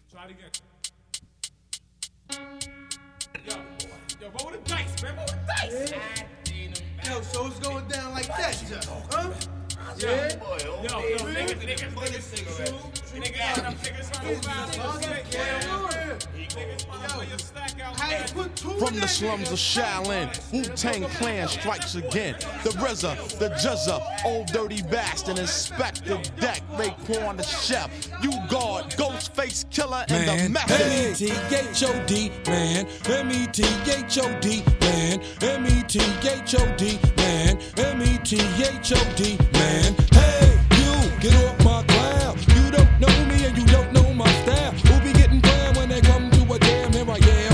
Try it again. Yo, roll the dice, man. Roll the dice. Yo, so it's going down like that, huh? Yeah. Yo, niggas had them niggas running around. From the slums of Shaolin, Wu-Tang Clan strikes again. The RZA, the Juzza, Old Dirty Bastard, Inspector Deck, Raekwon the Chef, U-Guard, Ghostface Killer, and the Method. M-E-T-H-O-D, man. M-E-T-H-O-D, man. M-E-T-H-O-D, man. M-E-T-H-O-D, man. Hey, you, get off my cloud. You don't know me and you don't know my style. Who be getting down when they come to a jam? Here I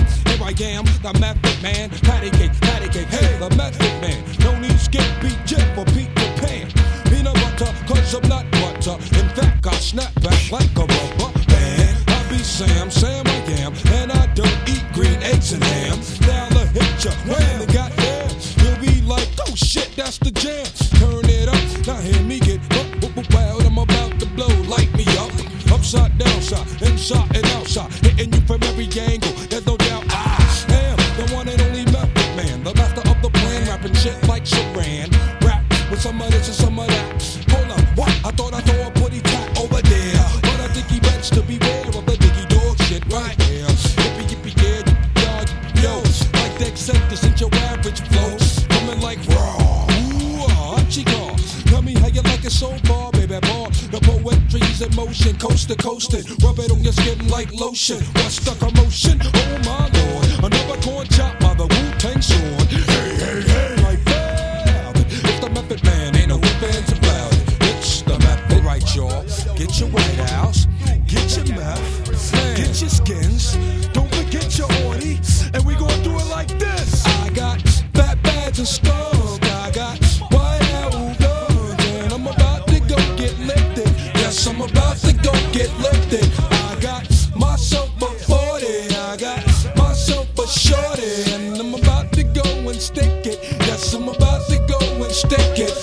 am, the Method Man. Patty cake, hey, the Method Man. No need skip, beat, jet for Peter Pan. Peanut butter, cause I'm not butter. In fact, I snap back like a rubber band. I be Sam I am, and I don't eat green eggs and ham. Now the hit ya, when they got there, you'll be like, oh shit, that's the jam. Turn it up, now hear me get wild. I'm about to blow, light me up. Upside, downside, inside and outside, hitting you from every angle. There's no doubt I am the one and only Method Man, the master of the plan, rapping shit like Saran. Rap with some of this and some of that. Hold up, what? I thought I saw a putty tat over there, but I think he bets to beware of the diggy dog shit right here. Yippee, yeah, yippee, yo, like the acceptance ain't your average flow. Coming like raw, ooh, chico. Tell me how you like it so far, baby boy. The poetry's in motion, coast to coastin'. Rub it on your skin like lotion. What's the commotion? Oh my lord, another corn chop by the Wu-Tang sword. Hey, like that. It's the Method Man, ain't no ifs and about it. It's the Method, right, y'all? Get your White House, get your meth, get your skins. Don't forget your orty, and we gon' do it like this. I got fat bags and stuff. I got White House guns, and I'm about to go get lifted. Yes, I'm about to go get lifted. I got myself a 40, I got myself a shorty, and I'm about to go and stick it. Yes, I'm about to go and stick it.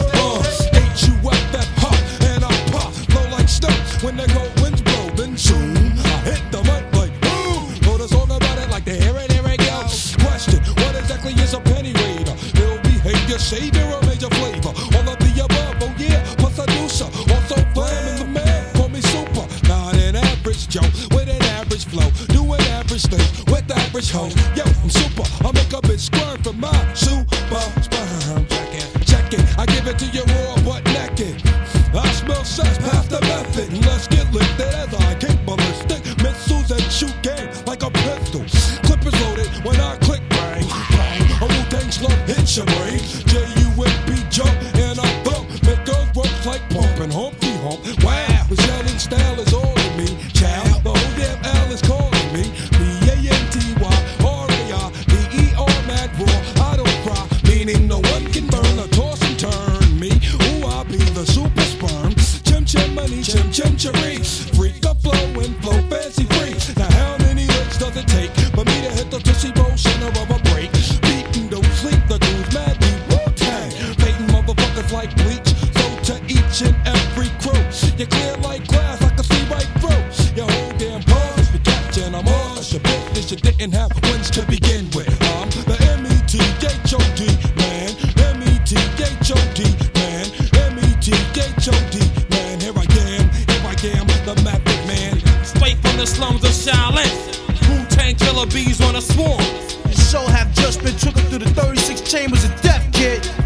H-U-F-F, hot, and I pop, blow like snow. When the cold winds blow, then soon I hit the mic like boom. Know the song about it like the here it go. Question, what exactly is a penny raider? Ill behavior, savior, or major flavor? All of the above, oh yeah, plus I do so. Also flaming the man, call me super. Not an average Joe, with an average flow. Doing average things with average hoes. Yo, I'm super, I make a bitch squirm for my super sperm. Check it, I give it to you raw but naked. I smell sex, pass the method. Let's get lifted as I kick ballistic missiles and shoot game like a pistol. Clip is loaded when I click bang, bang. A Wu-Tang slug hits your brain. J-U-M-P jump and I thump. Make girls ropes like pumping Humpty Hump. Wow, the yelling style is all in me. Child, the whole damn L is calling me. B-A-N-T-Y-R-A-I-B-E-R mad raw. I don't cry, meaning no one can burn or toss and turn me. Ooh, I'll be the super sperm. Chim-chim-money, chim-chim-cheree. Freak up flow and flow fancy free. Now how many licks does it take for me to hit the Tootsie Roll center of a break? Beatin' don't sleep, the groove's mad deep. Wu-Tang, fading motherfuckers like bleach. So to each and every crew, you clear like glass, I can see right through. Your whole damn pose be catching, I'm all your business. You didn't have wins to begin with. I'm the M-E-T-H-O-D man, M-E-T-H-O-D man, M-E-T-H-O-D man. Here I am, the Method Man. Straight from the slums of Shaolin. Wu-Tang Killer bees on a swarm. Your soul have just been triggered through the 36 chambers of death, kid.